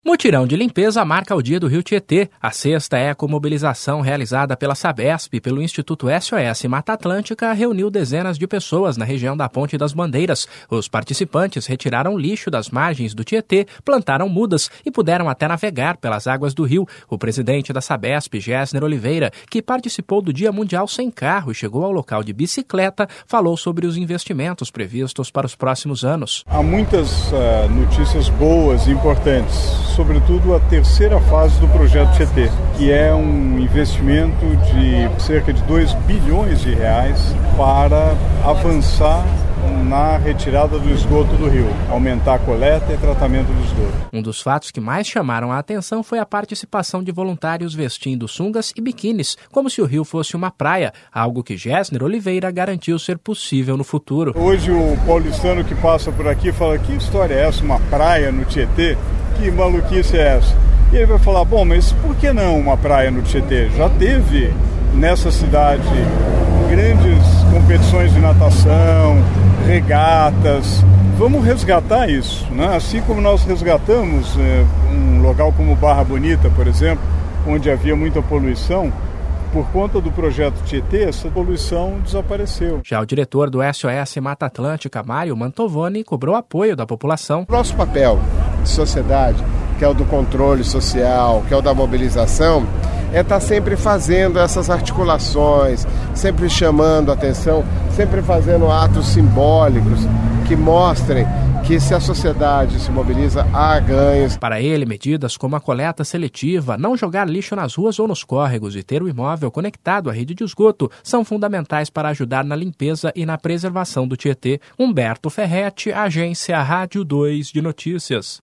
Mutirão de limpeza marca o Dia do Rio Tietê. A sexta ecomobilização realizada pela Sabesp e pelo Instituto SOS Mata Atlântica reuniu dezenas de pessoas na região da Ponte das Bandeiras. Os participantes retiraram lixo das margens do Tietê, plantaram mudas e puderam até navegar pelas águas do rio. O presidente da Sabesp, Gessner Oliveira, que participou do Dia Mundial Sem Carro e chegou ao local de bicicleta, falou sobre os investimentos previstos para os próximos anos. Há muitas notícias boas e importantes. Sobretudo a terceira fase do projeto Tietê, que é um investimento de cerca de 2 bilhões de reais para avançar na retirada do esgoto do rio, aumentar a coleta e tratamento do esgoto. Um dos fatos que mais chamaram a atenção foi a participação de voluntários vestindo sungas e biquínis, como se o rio fosse uma praia, algo que Gessner Oliveira garantiu ser possível no futuro. Hoje o paulistano que passa por aqui fala: que história é essa, uma praia no Tietê? Que maluquice é essa? E ele vai falar: bom, mas por que não uma praia no Tietê? Já teve nessa cidade grandes competições de natação, regatas. Vamos resgatar isso, né? Assim como nós resgatamos um local como Barra Bonita, por exemplo, onde havia muita poluição. Por conta do projeto Tietê, essa poluição desapareceu. Já o diretor do SOS Mata Atlântica, Mário Mantovani, cobrou apoio da população. Nosso papel de sociedade, que é o do controle social, que é o da mobilização, é estar sempre fazendo essas articulações, sempre chamando a atenção, sempre fazendo atos simbólicos que mostrem que se a sociedade se mobiliza, há ganhos. Para ele, medidas como a coleta seletiva, não jogar lixo nas ruas ou nos córregos e ter o imóvel conectado à rede de esgoto são fundamentais para ajudar na limpeza e na preservação do Tietê. Humberto Ferretti, Agência Rádio 2 de Notícias.